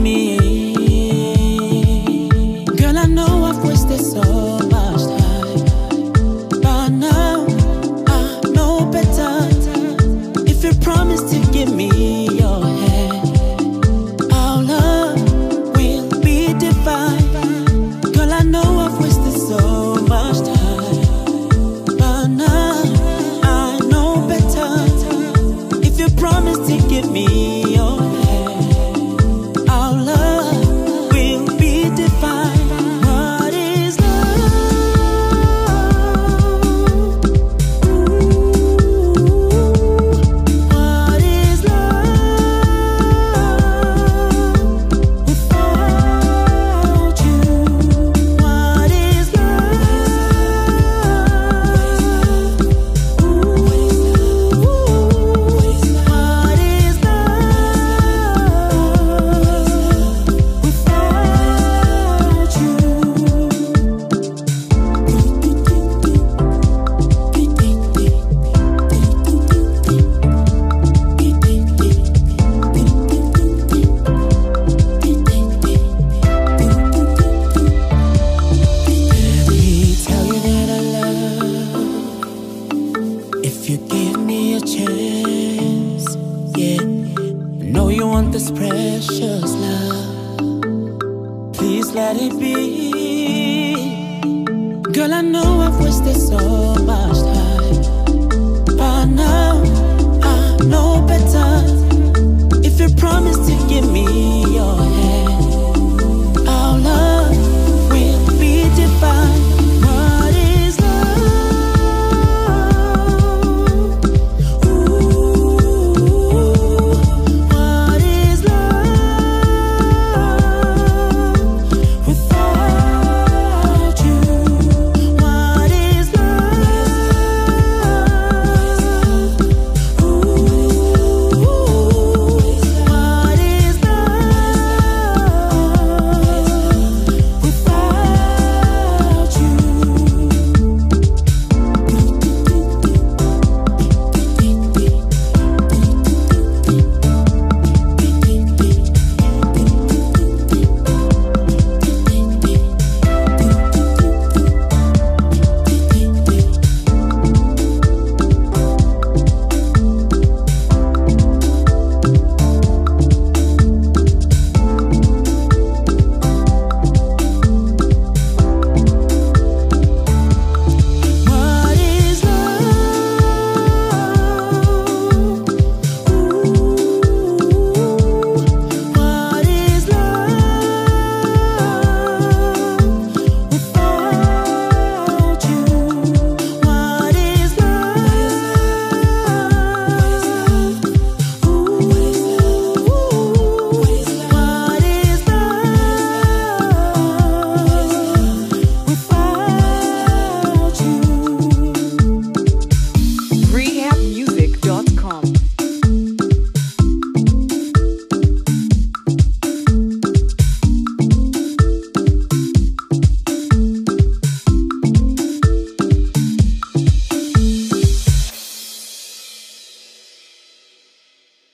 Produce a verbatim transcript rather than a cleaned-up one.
me. Girl, I know I've wasted so much time, but now I know better. If you promise to give me your hand, our love will be divine. Girl, I know I've wasted so much time, but now I know better. If you promise to give me your hand, our love will be divine. What is love? What is love without you? What is love? What is If you give me a chance, yeah, I know you want this precious love. Please let it be. Girl, I know I've wasted so much time, but now I know better.